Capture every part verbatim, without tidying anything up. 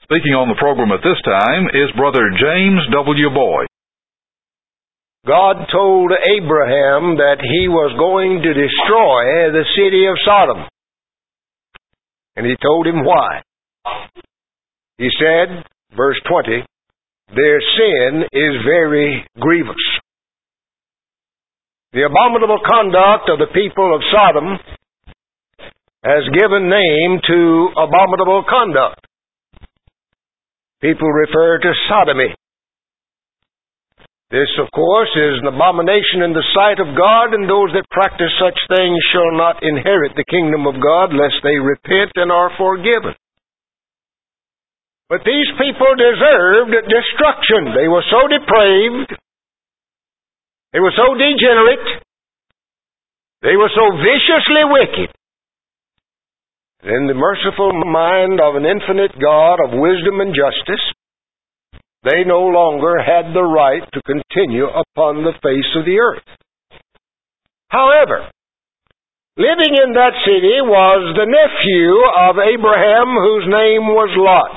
Speaking on the program at this time is Brother James W. Boyd. God told Abraham that He was going to destroy the city of Sodom. And He told him why. He said, verse twenty, their sin is very grievous. The abominable conduct of the people of Sodom has given name to abominable conduct. People refer to sodomy. This, of course, is an abomination in the sight of God, and those that practice such things shall not inherit the kingdom of God, lest they repent and are forgiven. But these people deserved destruction. They were so depraved. They were so degenerate. They were so viciously wicked. In the merciful mind of an infinite God of wisdom and justice, they no longer had the right to continue upon the face of the earth. However, living in that city was the nephew of Abraham, whose name was Lot.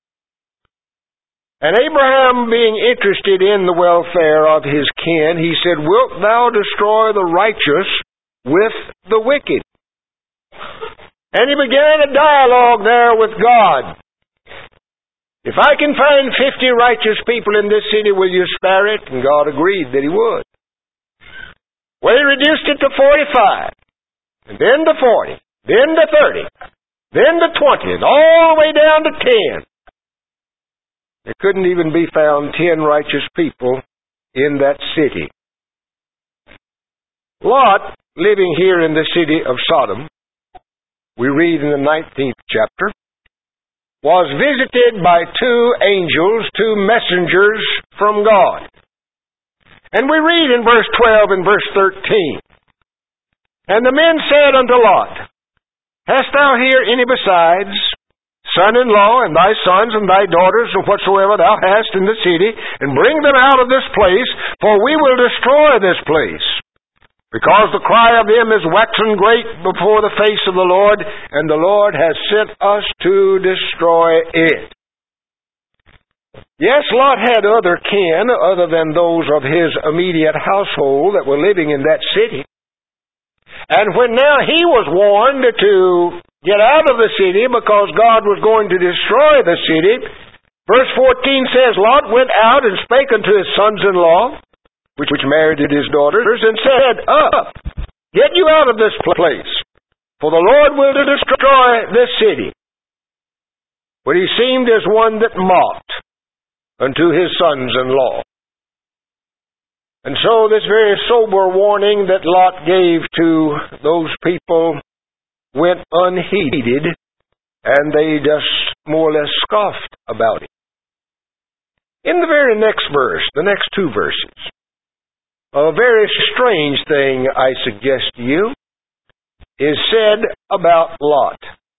And Abraham, being interested in the welfare of his kin, he said, wilt thou destroy the righteous with the wicked? And he began a dialogue there with God. If I can find fifty righteous people in this city, will you spare it? And God agreed that He would. Well, He reduced it to forty-five, and then to forty, then to thirty, then to twenty, and all the way down to ten. There couldn't even be found ten righteous people in that city. Lot, living here in the city of Sodom, we read in the nineteenth chapter, was visited by two angels, two messengers from God. And we read in verse twelve and verse thirteen, and the men said unto Lot, hast thou here any besides son-in-law, and thy sons and thy daughters, and whatsoever thou hast in the city, and bring them out of this place, for we will destroy this place. Because the cry of them is waxen great before the face of the Lord, and the Lord has sent us to destroy it. Yes, Lot had other kin other than those of his immediate household that were living in that city. And when now he was warned to get out of the city because God was going to destroy the city, verse fourteen says, Lot went out and spake unto his sons-in-law, which married his daughters, and said, up, get you out of this place, for the Lord will destroy this city. But he seemed as one that mocked unto his sons-in-law. And so this very sober warning that Lot gave to those people went unheeded, and they just more or less scoffed about it. In the very next verse, the next two verses, a very strange thing, I suggest to you, is said about Lot.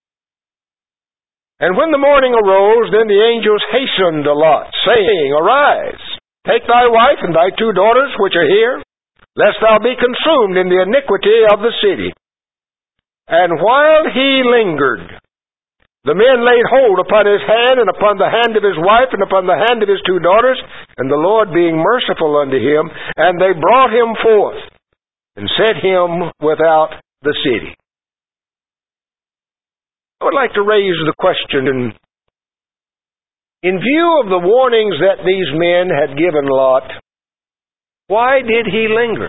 And when the morning arose, then the angels hastened to Lot, saying, arise, take thy wife and thy two daughters which are here, lest thou be consumed in the iniquity of the city. And while he lingered, the men laid hold upon his hand, and upon the hand of his wife, and upon the hand of his two daughters, and the Lord being merciful unto him, and they brought him forth, and set him without the city. I would like to raise the question, in, in view of the warnings that these men had given Lot, why did he linger?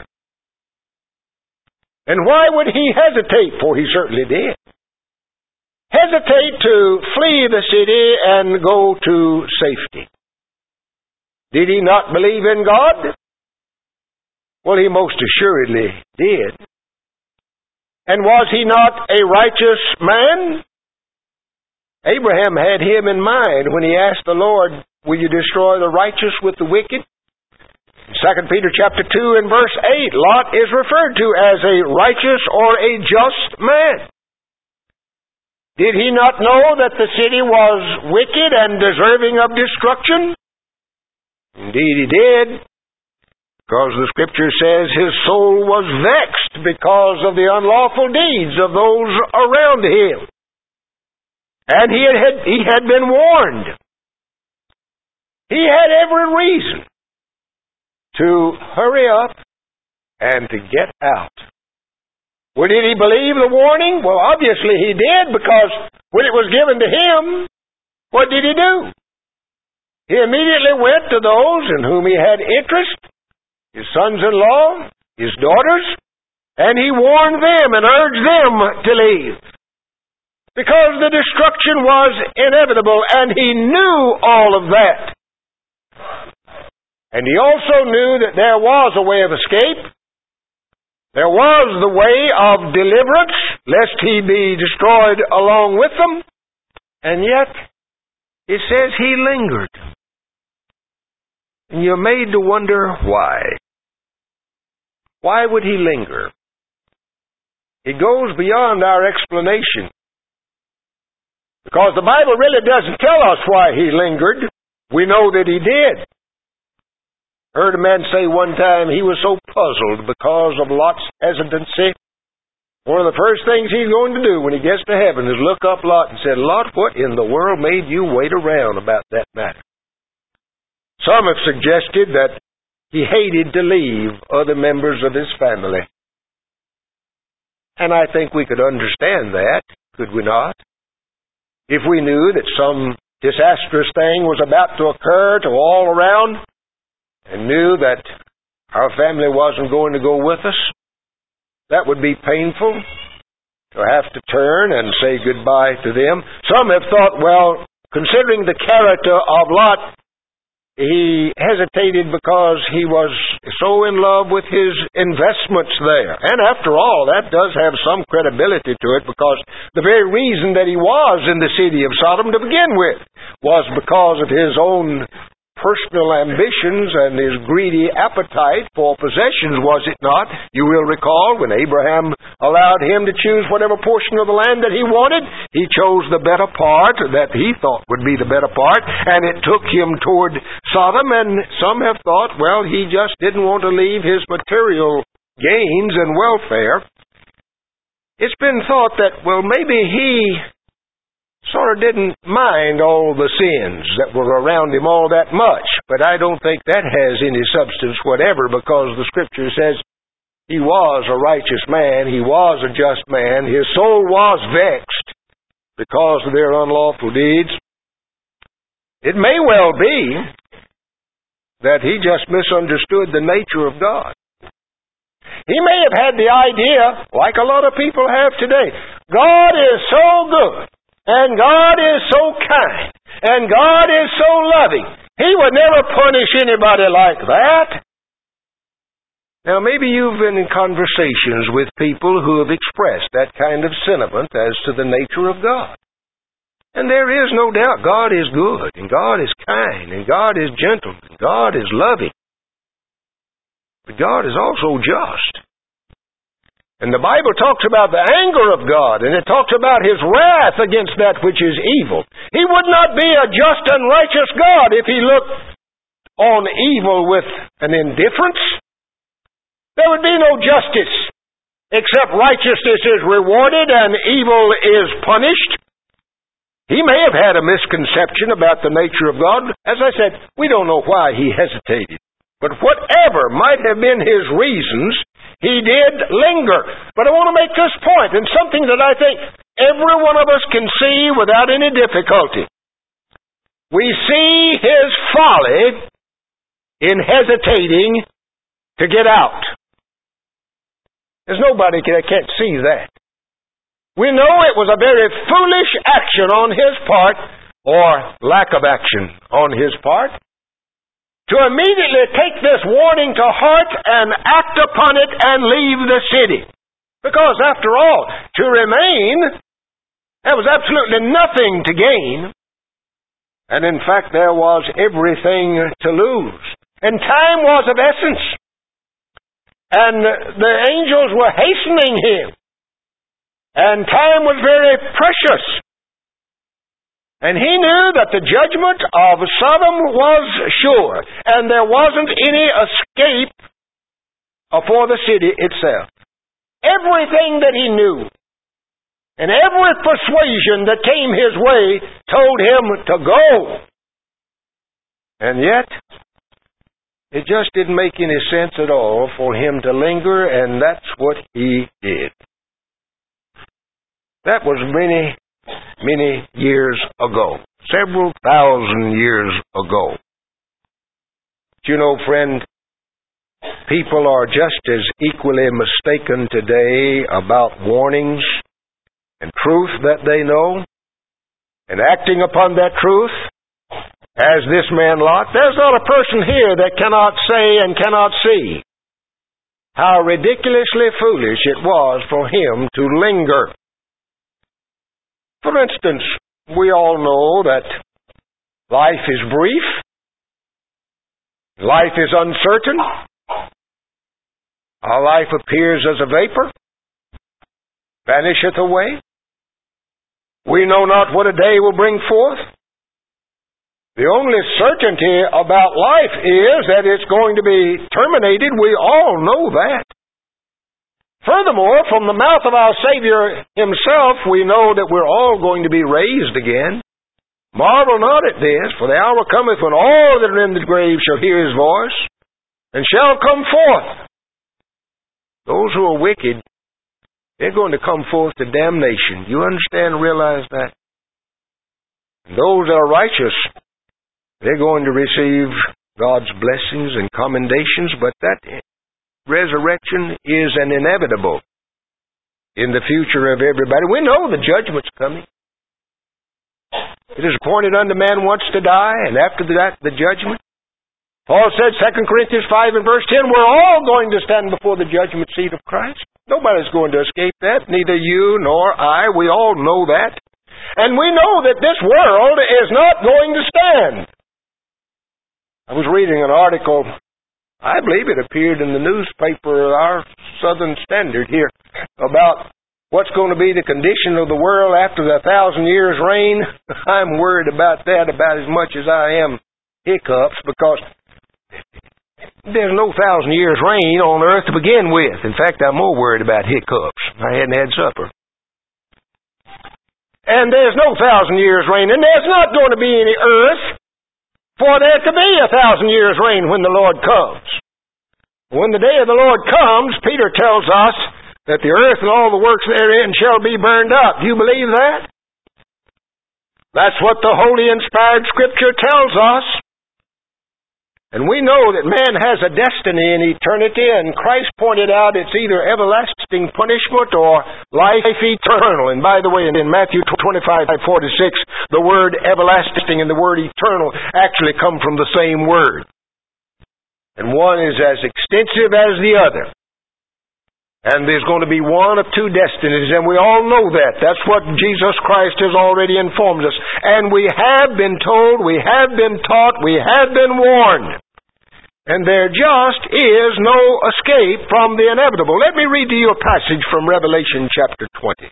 And why would he hesitate? For he certainly did. Hesitate to flee the city and go to safety. Did he not believe in God? Well, he most assuredly did. And was he not a righteous man? Abraham had him in mind when he asked the Lord, will you destroy the righteous with the wicked? In Second Peter chapter two and verse eight, Lot is referred to as a righteous or a just man. Did he not know that the city was wicked and deserving of destruction? Indeed he did, because the Scripture says his soul was vexed because of the unlawful deeds of those around him. And he had, he had been warned He had every reason to hurry up and to get out. Well, did he believe the warning? Well, obviously he did, because when it was given to him, what did he do? He immediately went to those in whom he had interest, his sons-in-law, his daughters, and he warned them and urged them to leave. Because the destruction was inevitable, and he knew all of that. And he also knew that there was a way of escape. There was the way of deliverance, lest he be destroyed along with them. And yet, it says he lingered. And you're made to wonder why. Why would he linger? It goes beyond our explanation. Because the Bible really doesn't tell us why he lingered. We know that he did. Heard a man say one time he was so puzzled because of Lot's hesitancy. One of the first things he's going to do when he gets to heaven is look up Lot and say, Lot, what in the world made you wait around about that matter? Some have suggested that he hated to leave other members of his family. And I think we could understand that, could we not? If we knew that some disastrous thing was about to occur to all around, and knew that our family wasn't going to go with us, that would be painful to have to turn and say goodbye to them. Some have thought, well, considering the character of Lot, he hesitated because he was so in love with his investments there. And after all, that does have some credibility to it, because the very reason that he was in the city of Sodom to begin with was because of his own personal ambitions and his greedy appetite for possessions, was it not? You will recall when Abraham allowed him to choose whatever portion of the land that he wanted, he chose the better part that he thought would be the better part, and it took him toward Sodom. And some have thought, well, he just didn't want to leave his material gains and welfare. It's been thought that, well, maybe he sort of didn't mind all the sins that were around him all that much. But I don't think that has any substance whatever, because the Scripture says he was a righteous man, he was a just man, his soul was vexed because of their unlawful deeds. It may well be that he just misunderstood the nature of God. He may have had the idea, like a lot of people have today, God is so good, and God is so kind, and God is so loving. He would never punish anybody like that. Now, maybe you've been in conversations with people who have expressed that kind of sentiment as to the nature of God. And there is no doubt God is good, and God is kind, and God is gentle, and God is loving. But God is also just. And the Bible talks about the anger of God, and it talks about His wrath against that which is evil. He would not be a just and righteous God if He looked on evil with an indifference. There would be no justice, except righteousness is rewarded and evil is punished. He may have had a misconception about the nature of God. As I said, we don't know why he hesitated. But whatever might have been his reasons, he did linger. But I want to make this point, and something that I think every one of us can see without any difficulty. We see his folly in hesitating to get out. There's nobody that can't see that. We know it was a very foolish action on his part, or lack of action on his part, to immediately take this warning to heart and act upon it and leave the city. Because after all, to remain, there was absolutely nothing to gain. And in fact, there was everything to lose. And time was of essence. And the angels were hastening him. And time was very precious. And he knew that the judgment of Sodom was sure, and there wasn't any escape for the city itself. Everything that he knew, and every persuasion that came his way, told him to go. And yet, it just didn't make any sense at all for him to linger, and that's what he did. That was many, many years ago. Several thousand years ago. But you know, friend, people are just as equally mistaken today about warnings and truth that they know, and acting upon that truth, as this man Lot. There's not a person here that cannot say and cannot see how ridiculously foolish it was for him to linger. For instance, we all know that life is brief, life is uncertain, our life appears as a vapor, vanisheth away. We know not what a day will bring forth. The only certainty about life is that it's going to be terminated. We all know that. Furthermore, from the mouth of our Savior Himself, we know that we're all going to be raised again. Marvel not at this, for the hour cometh when all that are in the grave shall hear His voice, and shall come forth. Those who are wicked, they're going to come forth to damnation. You understand and realize that? And those that are righteous, they're going to receive God's blessings and commendations, but that resurrection is an inevitable in the future of everybody. We know the judgment's coming. It is appointed unto man once to die, and after that, the judgment. Paul said, Second Corinthians five and verse ten, we're all going to stand before the judgment seat of Christ. Nobody's going to escape that, neither you nor I. We all know that. And we know that this world is not going to stand. I was reading an article, I believe it appeared in the newspaper, our Southern Standard here, about what's going to be the condition of the world after the thousand years reign. I'm worried about that about as much as I am hiccups, because there's no thousand years reign on earth to begin with. In fact, I'm more worried about hiccups. I hadn't had supper. And there's no thousand years reign, and there's not going to be any earth for there to be a thousand years reign when the Lord comes. When the day of the Lord comes, Peter tells us that the earth and all the works therein shall be burned up. Do you believe that? That's what the Holy Inspired Scripture tells us. And we know that man has a destiny in eternity, and Christ pointed out it's either everlasting punishment or life eternal. And by the way, in Matthew twenty-five forty-six, the word everlasting and the word eternal actually come from the same word. And one is as extensive as the other. And there's going to be one of two destinies, and we all know that. That's what Jesus Christ has already informed us. And we have been told, we have been taught, we have been warned. And there just is no escape from the inevitable. Let me read to you a passage from Revelation chapter twenty.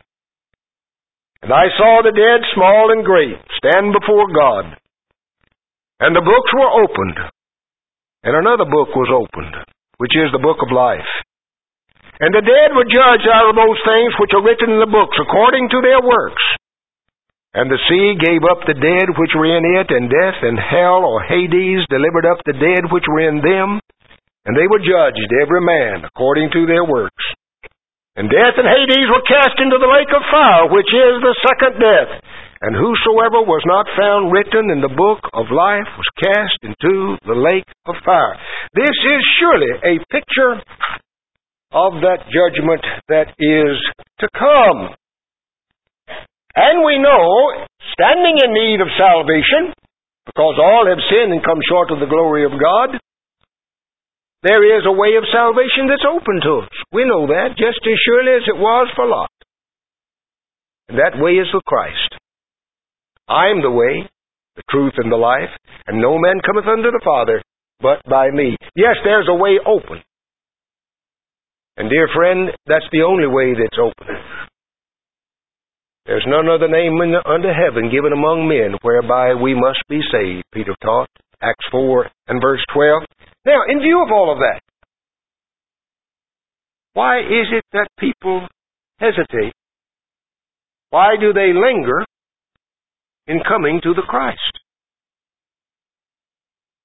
And I saw the dead, small and great, stand before God. And the books were opened. And another book was opened, which is the book of life. And the dead were judged out of those things which are written in the books, according to their works. And the sea gave up the dead which were in it, and death and hell or Hades delivered up the dead which were in them, and they were judged, every man, according to their works. And death and Hades were cast into the lake of fire, which is the second death. And whosoever was not found written in the book of life was cast into the lake of fire. This is surely a picture of that judgment that is to come. And we know, standing in need of salvation, because all have sinned and come short of the glory of God, there is a way of salvation that's open to us. We know that just as surely as it was for Lot. And that way is the Christ. I am the way, the truth, and the life, and no man cometh unto the Father but by me. Yes, there's a way open. And dear friend, that's the only way that's open. There's none other name under heaven given among men whereby we must be saved, Peter taught, Acts four and verse twelve. Now, in view of all of that, why is it that people hesitate? Why do they linger in coming to the Christ?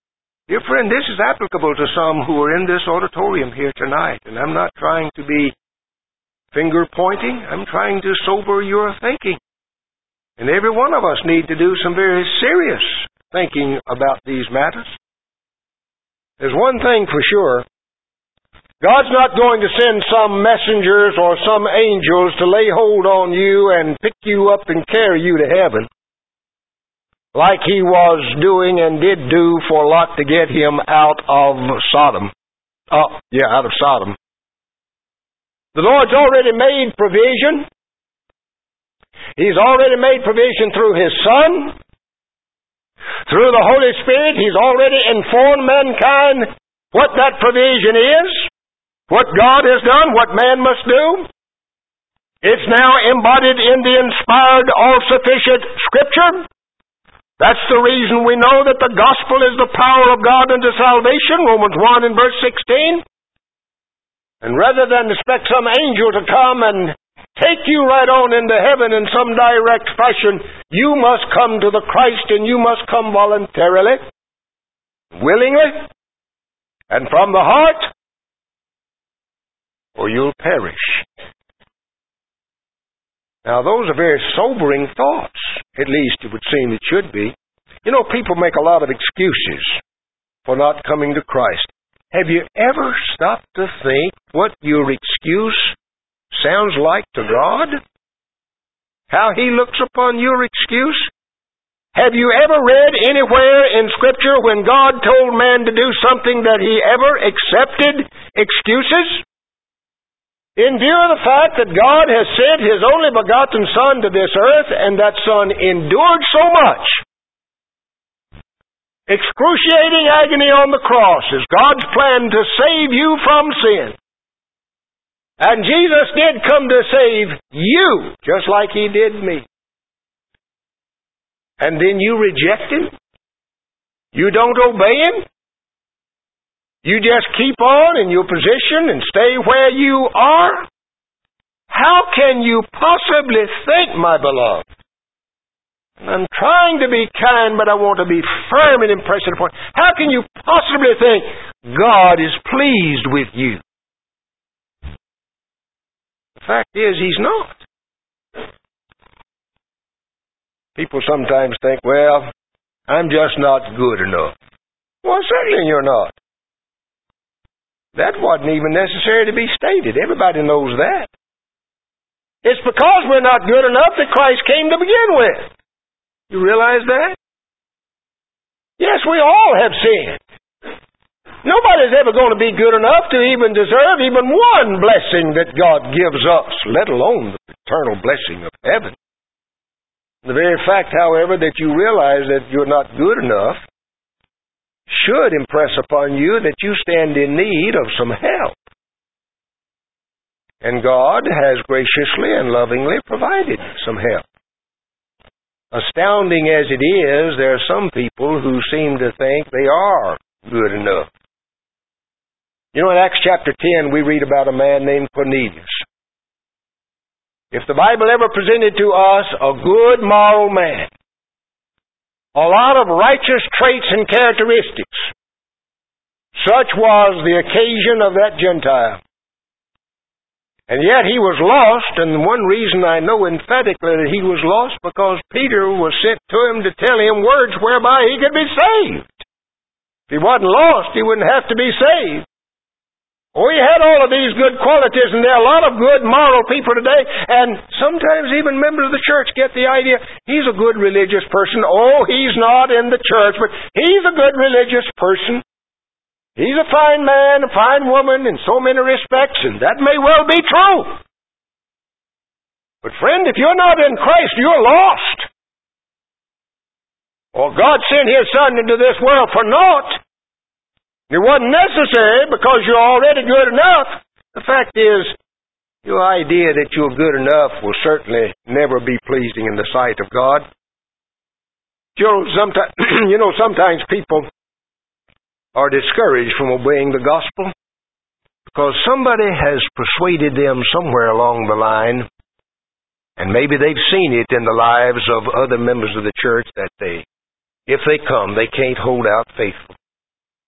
Dear friend, this is applicable to some who are in this auditorium here tonight, and I'm not trying to be finger-pointing. I'm trying to sober your thinking. And every one of us need to do some very serious thinking about these matters. There's one thing for sure. God's not going to send some messengers or some angels to lay hold on you and pick you up and carry you to heaven, like He was doing and did do for Lot to get him out of Sodom. Oh, yeah, out of Sodom. The Lord's already made provision. He's already made provision through His Son. Through the Holy Spirit, He's already informed mankind what that provision is, what God has done, what man must do. It's now embodied in the inspired, all-sufficient Scripture. That's the reason we know that the gospel is the power of God unto salvation, Romans one and verse sixteen. And rather than expect some angel to come and take you right on into heaven in some direct fashion, you must come to the Christ, and you must come voluntarily, willingly, and from the heart, or you'll perish. Now, those are very sobering thoughts. At least it would seem it should be. You know, people make a lot of excuses for not coming to Christ. Have you ever stopped to think what your excuse sounds like to God? How He looks upon your excuse? Have you ever read anywhere in Scripture when God told man to do something that He ever accepted excuses? In view of the fact that God has sent His only begotten Son to this earth, and that Son endured so much, excruciating agony on the cross is God's plan to save you from sin. And Jesus did come to save you, just like He did me. And then you reject Him? You don't obey Him? You just keep on in your position and stay where you are? How can you possibly think, my beloved? I'm trying to be kind, but I want to be firm and impress upon. How can you possibly think God is pleased with you? The fact is, He's not. People sometimes think, well, I'm just not good enough. Well, certainly you're not. That wasn't even necessary to be stated. Everybody knows that. It's because we're not good enough that Christ came to begin with. You realize that? Yes, we all have sinned. Nobody's ever going to be good enough to even deserve even one blessing that God gives us, let alone the eternal blessing of heaven. The very fact, however, that you realize that you're not good enough should impress upon you that you stand in need of some help. And God has graciously and lovingly provided some help. Astounding as it is, there are some people who seem to think they are good enough. You know, in Acts chapter ten, we read about a man named Cornelius. If the Bible ever presented to us a good moral man, a lot of righteous traits and characteristics, such was the occasion of that Gentile. And yet he was lost, and one reason I know emphatically that he was lost, because Peter was sent to him to tell him words whereby he could be saved. If he wasn't lost, he wouldn't have to be saved. Oh, he had all of these good qualities, and there are a lot of good moral people today, and sometimes even members of the church get the idea, he's a good religious person. Oh, he's not in the church, but he's a good religious person. He's a fine man, a fine woman in so many respects, and that may well be true. But friend, if you're not in Christ, you're lost. Or God sent His Son into this world for naught. It wasn't necessary because you're already good enough. The fact is, your idea that you're good enough will certainly never be pleasing in the sight of God. You know, sometimes, you know, sometimes people are discouraged from obeying the gospel because somebody has persuaded them somewhere along the line, and maybe they've seen it in the lives of other members of the church, that they, if they come, they can't hold out faithful.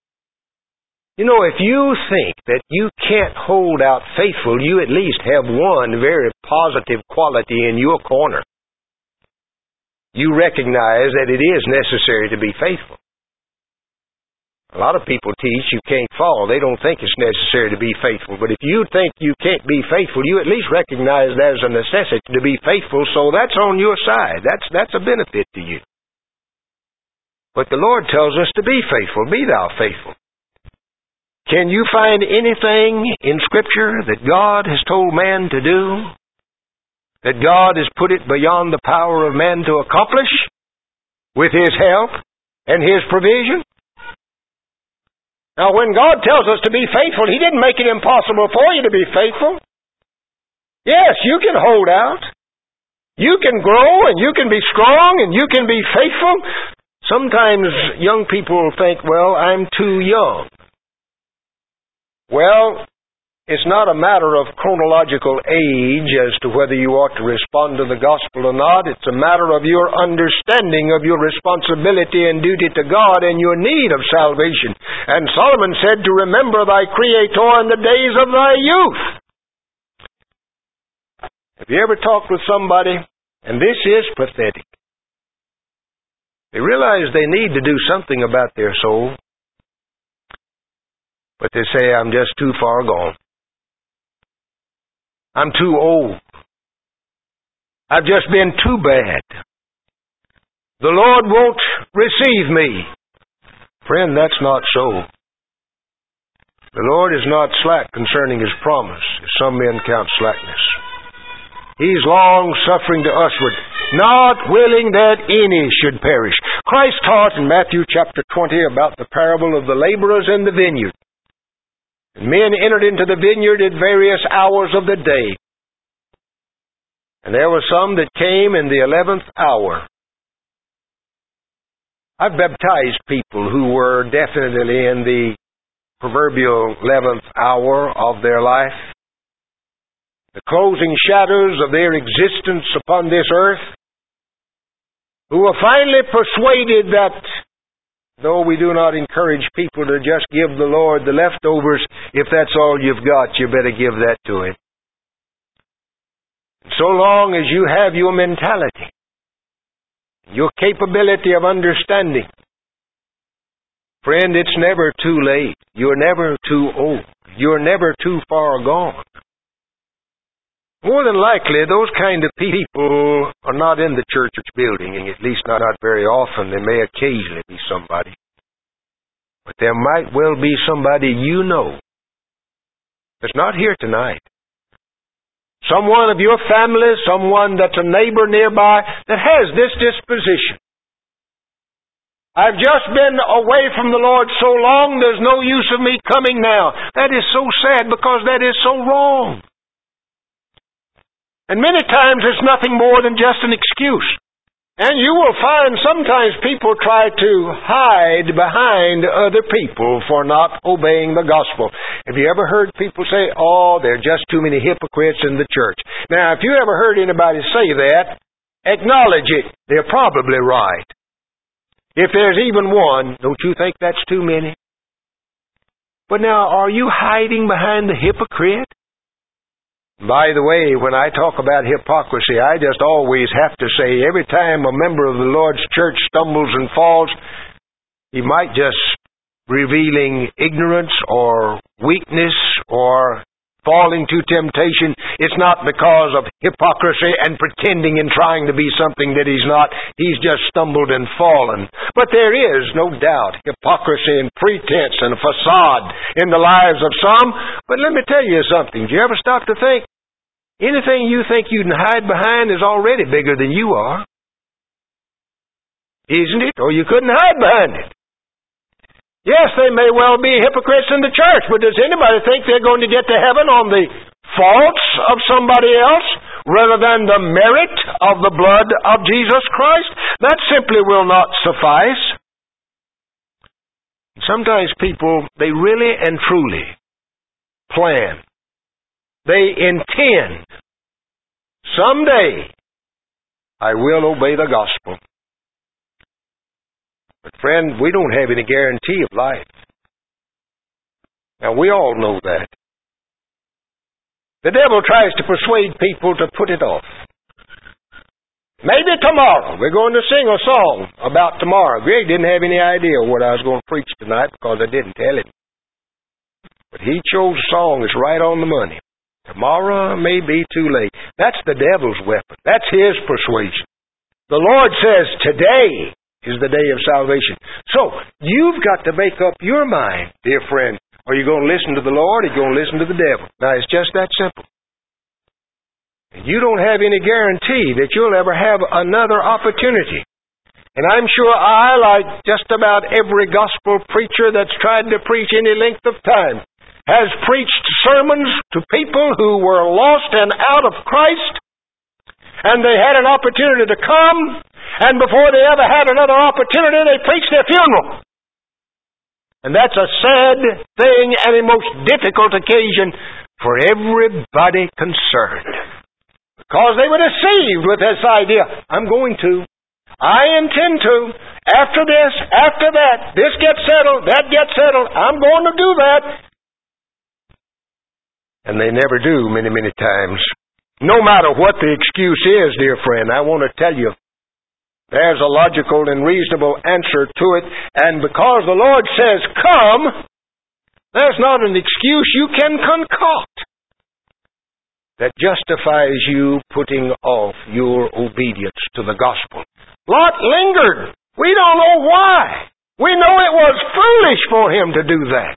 You know, if you think that you can't hold out faithful, you at least have one very positive quality in your corner. You recognize that it is necessary to be faithful. A lot of people teach you can't fall. They don't think it's necessary to be faithful. But if you think you can't be faithful, you at least recognize there's a necessity to be faithful, so that's on your side. That's, that's a benefit to you. But the Lord tells us to be faithful. Be thou faithful. Can you find anything in Scripture that God has told man to do, that God has put it beyond the power of man to accomplish with His help and His provision? Now, when God tells us to be faithful, He didn't make it impossible for you to be faithful. Yes, you can hold out. You can grow, and you can be strong, and you can be faithful. Sometimes young people think, well, I'm too young. Well, it's not a matter of chronological age as to whether you ought to respond to the gospel or not. It's a matter of your understanding of your responsibility and duty to God and your need of salvation. And Solomon said to remember thy Creator in the days of thy youth. Have you ever talked with somebody, and this is pathetic, they realize they need to do something about their soul, but they say, I'm just too far gone. I'm too old. I've just been too bad. The Lord won't receive me. Friend, that's not so. The Lord is not slack concerning His promise, as some men count slackness. He's long-suffering to usward, not willing that any should perish. Christ taught in Matthew chapter twenty about the parable of the laborers in the vineyard. Men entered into the vineyard at various hours of the day. And there were some that came in the eleventh hour. I've baptized people who were definitely in the proverbial eleventh hour of their life. The closing shadows of their existence upon this earth. Who were finally persuaded that though we do not encourage people to just give the Lord the leftovers, if that's all you've got, you better give that to Him. So long as you have your mentality, your capability of understanding, friend, it's never too late. You're never too old. You're never too far gone. More than likely, those kind of people are not in the church building, and at least not, not very often. There may occasionally be somebody. But there might well be somebody you know that's not here tonight. Someone of your family, someone that's a neighbor nearby that has this disposition. I've just been away from the Lord so long, there's no use of me coming now. That is so sad because that is so wrong. And many times it's nothing more than just an excuse. And you will find sometimes people try to hide behind other people for not obeying the gospel. Have you ever heard people say, oh, there are just too many hypocrites in the church? Now, if you ever heard anybody say that, acknowledge it. They're probably right. If there's even one, don't you think that's too many? But now, are you hiding behind the hypocrite? By the way, when I talk about hypocrisy, I just always have to say every time a member of the Lord's church stumbles and falls, he might just revealing ignorance or weakness or falling to temptation. It's not because of hypocrisy and pretending and trying to be something that he's not. He's just stumbled and fallen. But there is, no doubt, hypocrisy and pretense and facade in the lives of some. But let me tell you something. Do you ever stop to think? Anything you think you can hide behind is already bigger than you are. Isn't it? Or you couldn't hide behind it. Yes, they may well be hypocrites in the church, but does anybody think they're going to get to heaven on the faults of somebody else rather than the merit of the blood of Jesus Christ? That simply will not suffice. Sometimes people, they really and truly plan. They intend, someday, I will obey the gospel. But friend, we don't have any guarantee of life. Now, we all know that. The devil tries to persuade people to put it off. Maybe tomorrow. We're going to sing a song about tomorrow. Greg didn't have any idea what I was going to preach tonight because I didn't tell him. But he chose a song that's right on the money. Tomorrow may be too late. That's the devil's weapon. That's his persuasion. The Lord says today is the day of salvation. So, you've got to make up your mind, dear friend. Are you going to listen to the Lord or are you going to listen to the devil? Now, it's just that simple. You don't have any guarantee that you'll ever have another opportunity. And I'm sure I, like just about every gospel preacher that's tried to preach any length of time, has preached sermons to people who were lost and out of Christ, and they had an opportunity to come, and before they ever had another opportunity, they preached their funeral. And that's a sad thing and a most difficult occasion for everybody concerned. Because they were deceived with this idea. I'm going to. I intend to. After this, after that, this gets settled, that gets settled. I'm going to do that. And they never do many, many times. No matter what the excuse is, dear friend, I want to tell you, there's a logical and reasonable answer to it. And because the Lord says, come, there's not an excuse you can concoct that justifies you putting off your obedience to the gospel. Lot lingered. We don't know why. We know it was foolish for him to do that.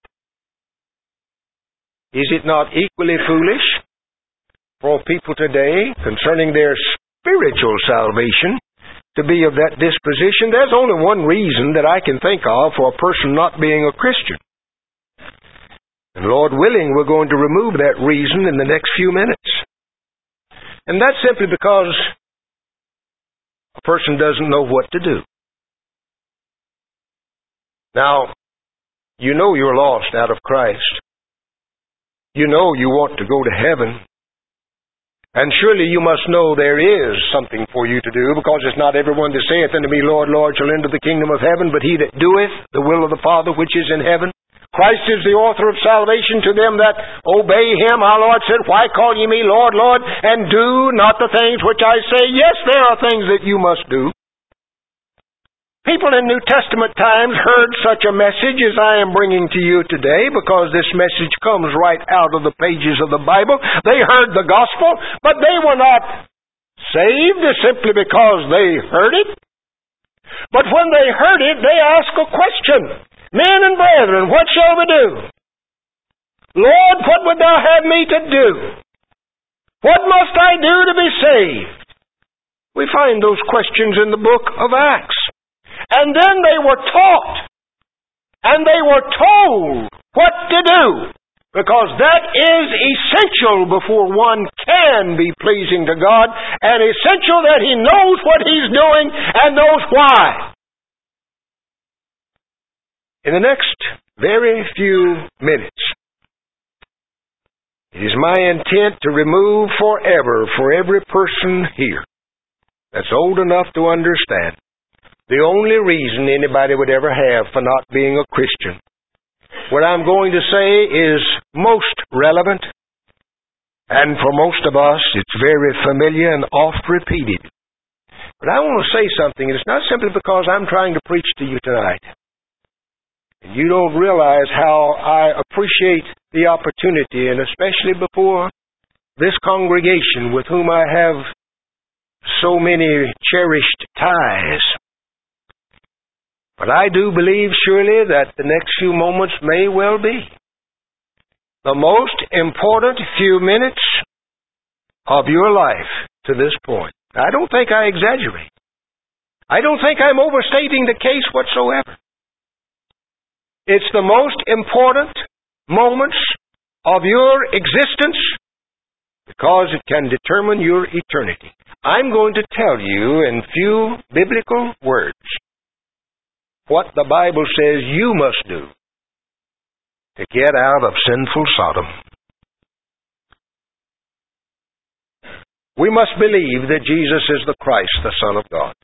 Is it not equally foolish for people today concerning their spiritual salvation to be of that disposition? There's only one reason that I can think of for a person not being a Christian. And Lord willing, we're going to remove that reason in the next few minutes. And that's simply because a person doesn't know what to do. Now, you know you're lost out of Christ. You know you want to go to heaven. And surely you must know there is something for you to do, because it's not everyone that saith unto me, Lord, Lord, shall enter the kingdom of heaven, but he that doeth the will of the Father which is in heaven. Christ is the author of salvation to them that obey him. Our Lord said, why call ye me Lord, Lord, and do not the things which I say? Yes, there are things that you must do. People in New Testament times heard such a message as I am bringing to you today, because this message comes right out of the pages of the Bible. They heard the gospel, but they were not saved simply because they heard it. But when they heard it, they asked a question. Men and brethren, what shall we do? Lord, what would thou have me to do? What must I do to be saved? We find those questions in the book of Acts. And then they were taught, and they were told what to do, because that is essential before one can be pleasing to God, and essential that he knows what he's doing and knows why. In the next very few minutes, it is my intent to remove forever for every person here that's old enough to understand the only reason anybody would ever have for not being a Christian. What I'm going to say is most relevant, and for most of us, it's very familiar and oft repeated. But I want to say something, and it's not simply because I'm trying to preach to you tonight. You don't realize how I appreciate the opportunity, and especially before this congregation with whom I have so many cherished ties. But I do believe surely that the next few moments may well be the most important few minutes of your life to this point. I don't think I exaggerate. I don't think I'm overstating the case whatsoever. It's the most important moments of your existence because it can determine your eternity. I'm going to tell you in few biblical words what the Bible says you must do to get out of sinful Sodom. We must believe that Jesus is the Christ, the Son of God.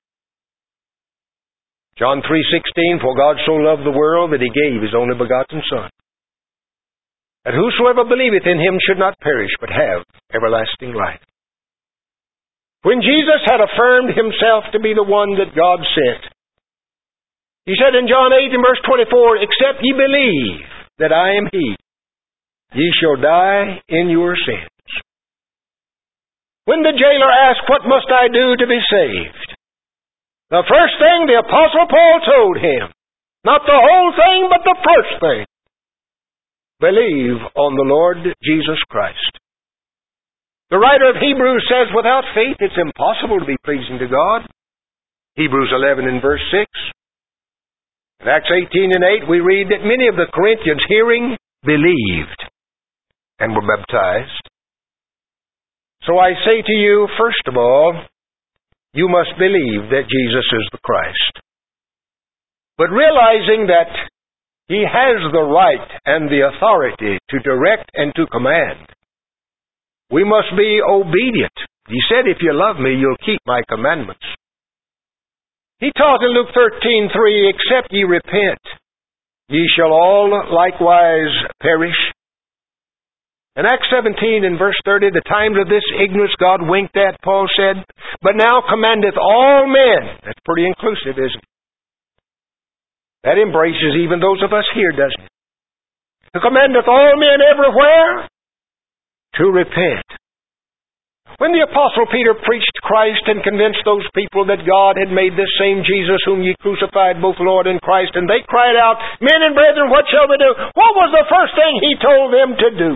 John three sixteen, for God so loved the world that he gave his only begotten Son, that whosoever believeth in him should not perish, but have everlasting life. When Jesus had affirmed himself to be the one that God sent, he said in John eight and verse twenty-four, except ye believe that I am he, ye shall die in your sins. When the jailer asked, what must I do to be saved? The first thing the Apostle Paul told him, not the whole thing, but the first thing, believe on the Lord Jesus Christ. The writer of Hebrews says, without faith it's impossible to be pleasing to God. Hebrews eleven and verse six. In Acts eighteen and eight we read that many of the Corinthians, hearing, believed and were baptized. So I say to you, first of all, you must believe that Jesus is the Christ. But realizing that He has the right and the authority to direct and to command, we must be obedient. He said, if you love me, you'll keep my commandments. He taught in Luke thirteen three, except ye repent, ye shall all likewise perish. In Acts seventeen and verse thirty, the times of this ignorance God winked at, Paul said, but now commandeth all men. That's pretty inclusive, isn't it? That embraces even those of us here, doesn't it? Who commandeth all men everywhere to repent. When the Apostle Peter preached Christ and convinced those people that God had made this same Jesus whom ye crucified, both Lord and Christ, and they cried out, men and brethren, what shall we do? What was the first thing he told them to do?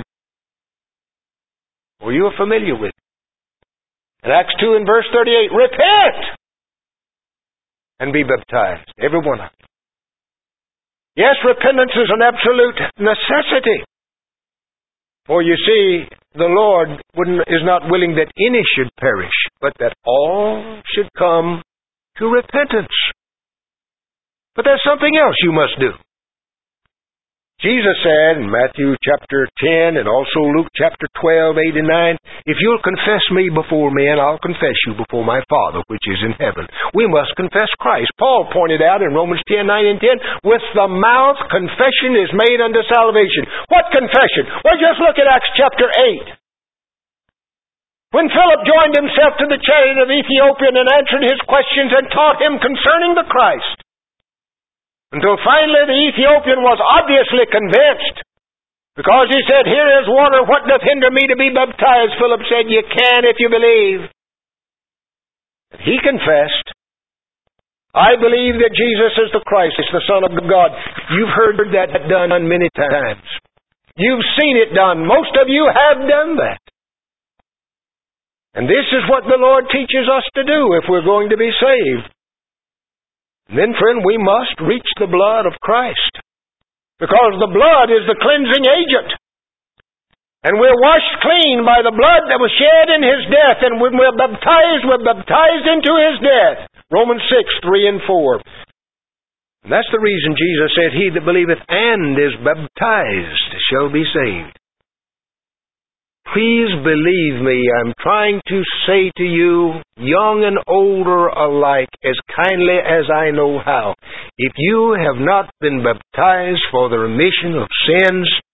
Well, you are familiar with it. In Acts two and verse thirty-eight, repent and be baptized, every one of you. Yes, repentance is an absolute necessity. For you see, the Lord is not willing that any should perish, but that all should come to repentance. But there's something else you must do. Jesus said in Matthew chapter ten and also Luke chapter twelve, eight and nine, if you'll confess me before men, I'll confess you before my Father which is in heaven. We must confess Christ. Paul pointed out in Romans ten, nine and ten, with the mouth confession is made unto salvation. What confession? Well, just look at Acts chapter eight. When Philip joined himself to the chariot of Ethiopian and answered his questions and taught him concerning the Christ, until finally the Ethiopian was obviously convinced, because he said, here is water, what doth hinder me to be baptized? Philip said, you can if you believe. And he confessed, I believe that Jesus is the Christ, is the Son of God. You've heard that done many times. You've seen it done. Most of you have done that. And this is what the Lord teaches us to do if we're going to be saved. And then, friend, we must reach the blood of Christ, because the blood is the cleansing agent. And we're washed clean by the blood that was shed in His death. And when we're baptized, we're baptized into His death. Romans six, three and four. And that's the reason Jesus said, he that believeth and is baptized shall be saved. Please believe me, I'm trying to say to you, young and older alike, as kindly as I know how, if you have not been baptized for the remission of sins,